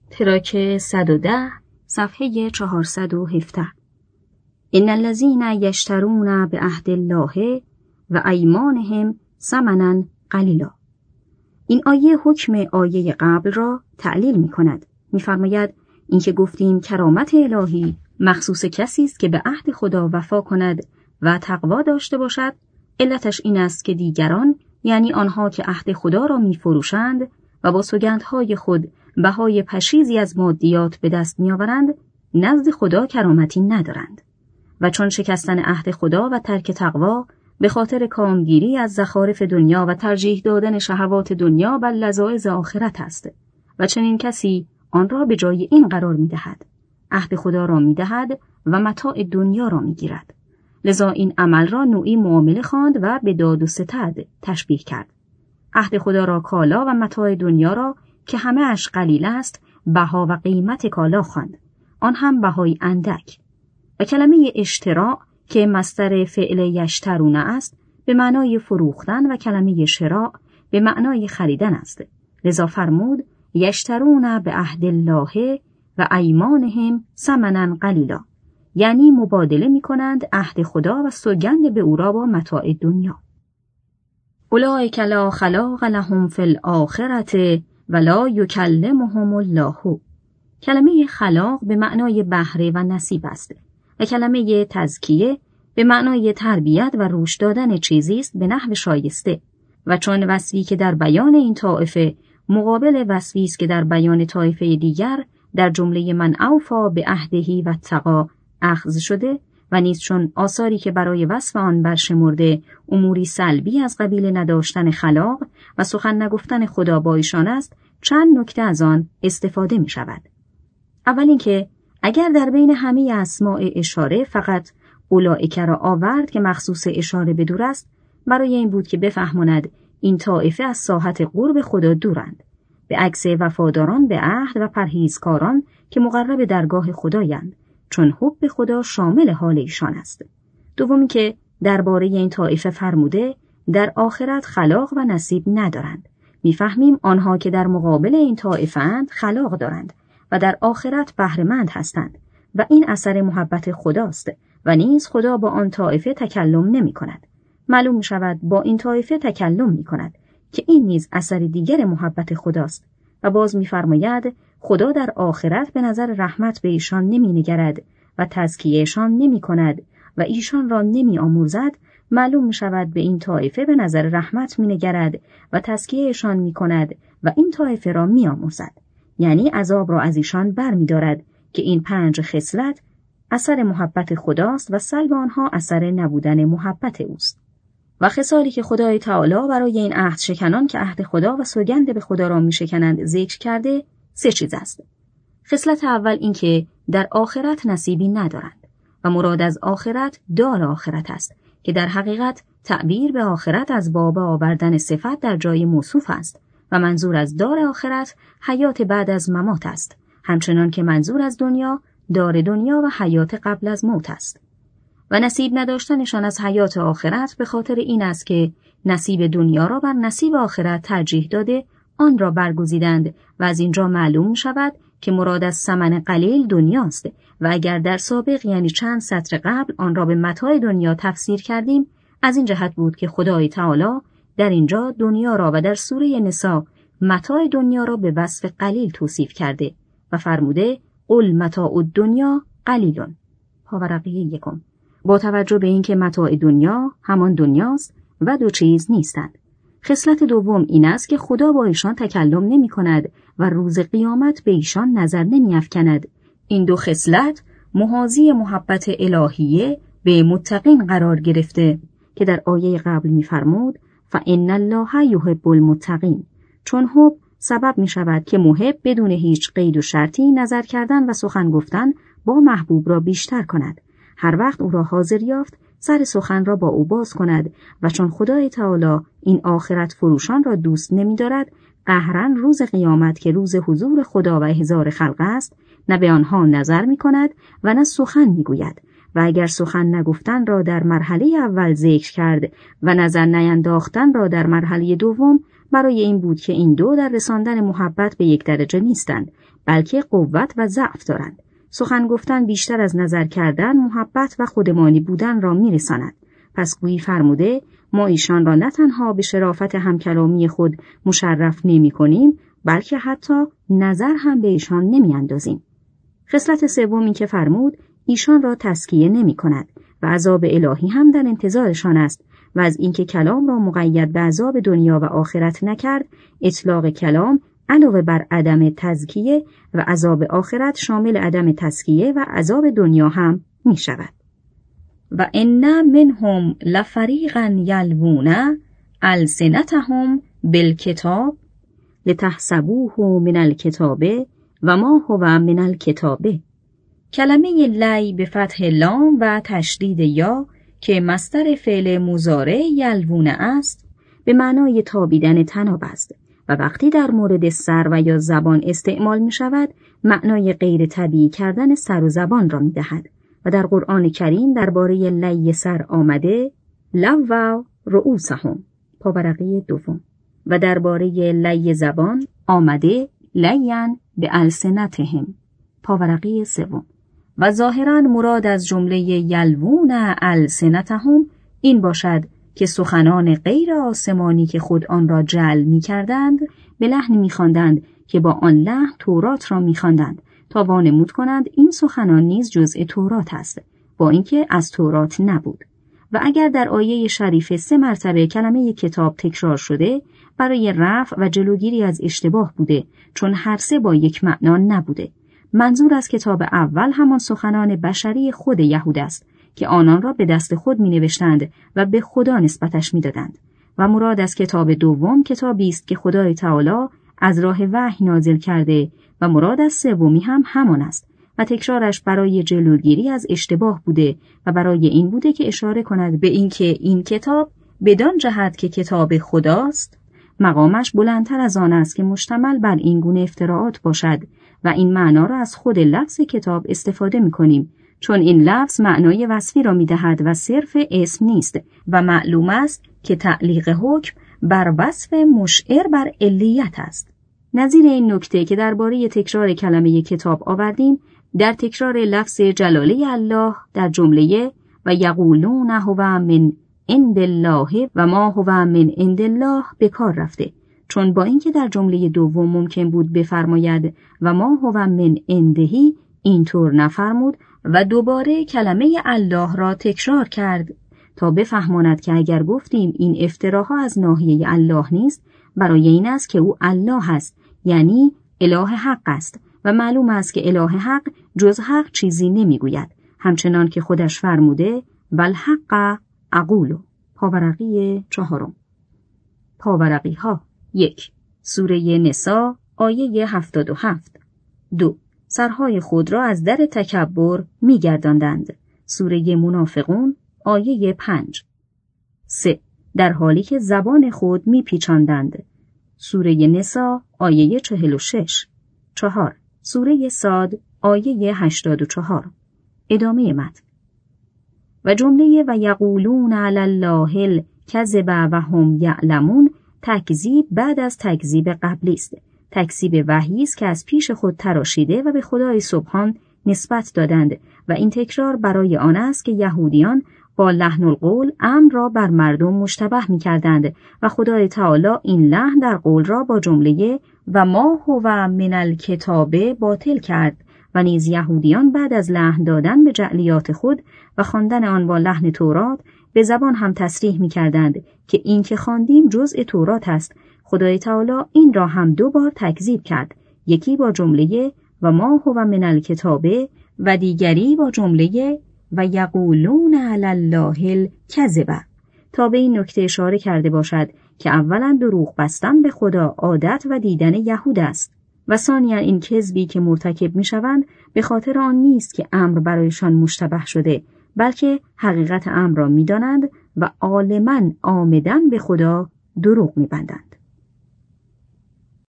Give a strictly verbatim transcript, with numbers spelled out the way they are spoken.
تراک صد و ده صفحه چهارصد و هفده. ان الذین یشترون بعهد الله و ایمانهم ثمنا قلیلا. این آیه حکم آیه قبل را تعلیل می کند. می فرماید این که گفتیم کرامت الهی مخصوص کسی است که به عهد خدا وفا کند و تقوا داشته باشد، علتش این است که دیگران، یعنی آنها که عهد خدا را می فروشند و با سوگندهای خود بهای پشیزی از مادیات به دست می آورند، نزد خدا کرامتی ندارند. و چون شکستن عهد خدا و ترک تقوا به خاطر کامگیری از زخارف دنیا و ترجیح دادن شهوات دنیا بر لذایذ آخرت است و چنین کسی آن را به جای این قرار می دهد. عهد خدا را می دهد و متاع دنیا را می گیرد. لذا این عمل را نوعی معامله خواند و به داد و ستد تشبیه کرد. عهد خدا را کالا و متاع دنیا را که همه اش قلیل است بها و قیمت کالا خواند، آن هم بهای اندک. و کلمه اشتراع که مصدر فعل یشترون است به معنای فروختن و کلمه شراع به معنای خریدن است. لذا فرمود یشترون به عهد الله و ایمانهم ثمنا قلیلا، یعنی مبادله می کنند عهد خدا و سوگند به او را با متاع دنیا. اولئک لا خلاق لهم فی الآخرة ولا یکلمهم الله. کلمه خلاق به معنای بهره و نصیب است و کلمه تزکیه به معنای تربیت و روش دادن چیزی است به نحو شایسته. و چون وصفی که در بیان این طائفه مقابل وصفی است که در بیان طائفه دیگر در جمله من اوفا به عهدهی و تقا اخذ شده و نیز چون آثاری که برای وصف آن برشمرده اموری سلبی از قبیل نداشتن خلاق و سخن نگفتن خدا با ایشان است، چند نکته از آن استفاده می شود. اول اینکه اگر در بین همه اسماء اشاره فقط اولئک را آورد که مخصوص اشاره به دور است، برای این بود که بفهماند این طائفه از ساحت قرب خدا دورند، به عکس وفاداران به عهد و پرهیزکاران که مقرب درگاه خدایند، چون حب خدا شامل حال ایشان است. دومی که درباره این طائفه فرموده در آخرت خلاق و نصیب ندارند. میفهمیم آنها که در مقابل این طائفه اند خلاق دارند و در آخرت بهره‌مند هستند و این اثر محبت خداست و نیز خدا با آن طائفه تکلم نمی کند. معلوم می شود با این طائفه تکلم می کند که این نیز اثر دیگر محبت خداست و باز می فرماید خدا در آخرت به نظر رحمت به ایشان نمی نگرد و تزکیهشان نمی کند و ایشان را نمی آمرزد. معلوم می شود به این طائفه به نظر رحمت می نگرد و تزکیهشان می کند و این طائفه را می آمرزد، یعنی عذاب را از ایشان بر می دارد که این پنج خصلت اثر محبت خداست و سلب آنها اثر نبودن محبت اوست. و خصالی که خدای تعالی برای این عهد شکنان که عهد خدا و سوگند به خدا را می شکنند ذکر کرده سه چیز است. خصلت اول این که در آخرت نصیبی ندارند و مراد از آخرت دار آخرت است که در حقیقت تعبیر به آخرت از باب آوردن صفت در جای موصوف است و منظور از دار آخرت حیات بعد از ممات است، همچنان که منظور از دنیا دار دنیا و حیات قبل از موت است. و نصیب نداشتنشان از حیات آخرت به خاطر این است که نصیب دنیا را بر نصیب آخرت ترجیح داده آن را برگزیدند و از اینجا معلوم شود که مراد از ثمن قلیل دنیاست و اگر در سابق یعنی چند سطر قبل آن را به متاع دنیا تفسیر کردیم، از این جهت بود که خدای تعالی در اینجا دنیا را و در سوره نساء متاع دنیا را به وصف قلیل توصیف کرده و فرموده قل متاع الدنیا قلیل. پاورقی یکم. با توجه به اینکه متاع دنیا همان دنیاست و دو چیز نیستند. خصلت دوم این است که خدا با ایشان تکلم نمی کند و روز قیامت به ایشان نظر نمی افکند. این دو خصلت محاذی محبت الهیه به متقین قرار گرفته که در آیه قبل می فرمود فإن الله یحب المتقین، چون حب سبب می شود که محب بدون هیچ قید و شرطی نظر کردن و سخن گفتن با محبوب را بیشتر کند. هر وقت او را حاضر یافت سر سخن را با او باز کند و چون خدای تعالی این آخرت فروشان را دوست نمی دارد، قهرن روز قیامت که روز حضور خدا و احضار خلق است نه به آنها نظر می کند و نه سخن می گوید و اگر سخن نگفتن را در مرحله اول ذکر کرد و نظر نینداختن را در مرحله دوم، برای این بود که این دو در رساندن محبت به یک درجه نیستند، بلکه قوت و ضعف دارند. سخن گفتن بیشتر از نظر کردن محبت و خودمانی بودن را میرساند. پس گویی فرموده ما ایشان را نه تنها به شرافت همکلامی خود مشرف نمی کنیم، بلکه حتی نظر هم به ایشان نمی اندازیم. خصلت سومی که فرمود ایشان را تزکیه نمی کند و عذاب الهی هم در انتظارشان است و از اینکه کلام را مقید به عذاب دنیا و آخرت نکرد، اطلاق کلام علاوه بر عدم تزکیه و عذاب آخرت شامل عدم تزکیه و عذاب دنیا هم می شود. و ان منهم لفریقا یلوون السنتهم بالکتاب لتحسبوه من الکتاب و ما هو من الکتاب. کلمه لی به فتح لام و تشدید یا که مصدر فعل مضارع یلوون است به معنای تابیدن طناب است و وقتی در مورد سر و یا زبان استعمال می شود معنای غیر طبیعی کردن سر و زبان را می دهد و در قرآن کریم درباره لی سر آمده لووا رؤوسهم پاورقی دوم و درباره لی زبان آمده لین به السنتهم پاورقی سوم و ظاهراً مراد از جمله یلوون السنتهم این باشد که سخنان غیر آسمانی که خود آن را جعل می کردند به لحنی می خواندند که با آن لحن تورات را می خواندند تا وانمود کنند این سخنان نیز جزء تورات است، با اینکه از تورات نبود. و اگر در آیه شریفه سه مرتبه کلمه کتاب تکرار شده برای رفع و جلوگیری از اشتباه بوده، چون هر سه با یک معنا نبوده. منظور از کتاب اول همان سخنان بشری خود یهود است که آنان را به دست خود می نوشتند و به خدا نسبتش می دادند. و مراد از کتاب دوم کتابی است که خدای تعالی از راه وحی نازل کرده و مراد از سومی هم همان است و تکرارش برای جلوگیری از اشتباه بوده و برای این بوده که اشاره کند به اینکه این کتاب بدان جهت که کتاب خداست مقامش بلندتر از آن است که مشتمل بر این گونه افتراعات باشد و این معنا را از خود لفظ کتاب استفاده می کنیم، چون این لفظ معنای وصفی را می دهد و صرف اسم نیست و معلوم است که تعلیق حکم بر وصف مشعر بر علیت است. نظیر این نکته که درباره تکرار کلمه کتاب آوردیم در تکرار لفظ جلاله الله در جمله و یقولون هو من عند الله و ما هو من عند الله به کار رفته، چون با اینکه در جمله دوم ممکن بود بفرماید و ما هو من عندهی اینطور نفرمود و دوباره کلمه الله را تکرار کرد تا بفهماند که اگر گفتیم این افتراها از ناحیه الله نیست برای این است که او الله است، یعنی اله حق است و معلوم است که اله حق جز حق چیزی نمیگوید، همچنان که خودش فرموده والحق اقولو پاورقی چهارم. پاورقی ها یک. سوره نساء آیه هفتاد و هفت. دو. سرهای خود را از در تکبر می‌گرداندند. سوره منافقون آیه پنج. سه. در حالی که زبان خود می‌پیچاندند. سوره نساء آیه چهل و شش. چهار. سوره صاد آیه هشتاد و چهار. ادامه متن. و جمله و یقولون علی الله الکذب و هم یعلمون تکذیب بعد از تکذیب قبلی است. تکذیب وحی است که از پیش خود تراشیده و به خدای سبحان نسبت دادند و این تکرار برای آن است که یهودیان با لحن القول امر را بر مردم مشتبه می کردند و خدای تعالی این لحن در قول را با جمله و ما هو من الکتاب باطل کرد و نیز یهودیان بعد از لحن دادن به جعلیات خود و خواندن آن با لحن تورات به زبان هم تصریح می کردند که این که خواندیم جزء تورات است. خدای تعالی این را هم دو بار تکذیب کرد، یکی با جمله و ما هو من الکتاب و دیگری با جمله و یقولون علی الله الکذب، تا به این نکته اشاره کرده باشد که اولا دروغ بستن به خدا عادت و دیدن یهود است و ثانیاً این کذبی که مرتکب میشوند به خاطر آن نیست که امر برایشان مشتبه شده، بلکه حقیقت امر را میدانند و عالماً عامداً به خدا دروغ میبندند.